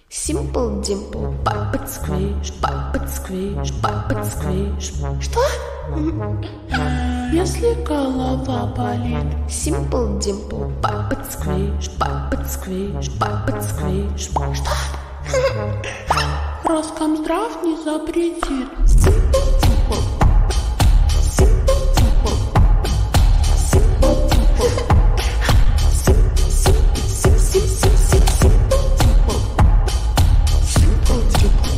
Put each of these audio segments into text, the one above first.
Simple Dimple, pop it squish, pop it squish, pop it squish. Что? Если голова болит. Simple Dimple, pop it squish, pop it squish, pop it squish. Что? Роскомздрав не запретит. Simple Dimple, Simple Dimple, Simple Dimple, Simple Dimple.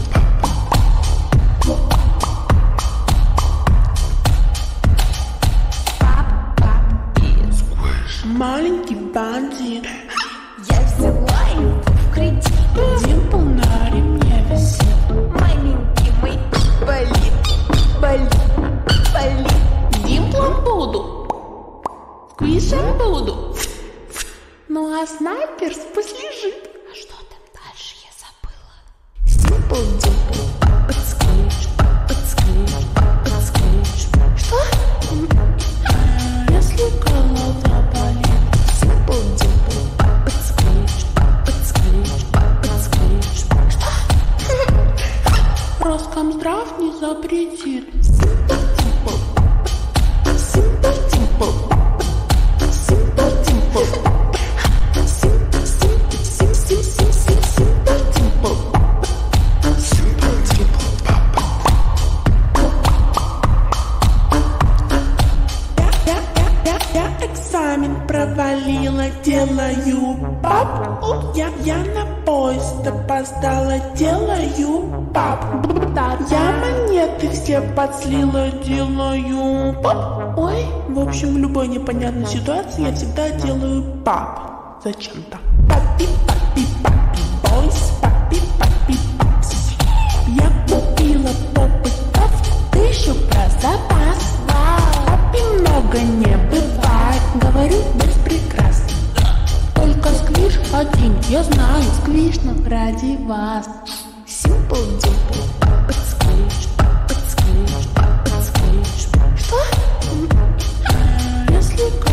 Маленький бандит. Я взяла его в кредит. Димпл на ремне висит. Маленький мой болит, болит, болит. Димплом буду. Сквишем буду. Ну а снайпер пусть лежит. А что там дальше, я забыла. Simple Dimple, pop it squish, pop it squish, pop it squish. Что? Если голова болит. Simple Dimple, pop it squish, pop it squish, pop it squish. Что? Роскомздрав не запретит. Simple Dimple, Simple Dimple, Simple Dimple, Simple, Simple, Simple, Simple, Simple Dimple, Simple Dimple, papa. Я экзамен провалила, делаю пап. Я на поезд опоздала, делаю пап. Я монеты все подслила, делаю пап. Ой, в общем, в любой непонятной ситуации я всегда делаю пап. Зачем-то. Папи, папи, папи, бойс, папи, папи, папс. Я купила попытов, 1000 про запас. Папи много не бывает, говорю без прикрас. Только сквиш один, я знаю, сквишно ради вас. Simple Dimple, pop it squish, pop it squish, pop it squish. Что? Если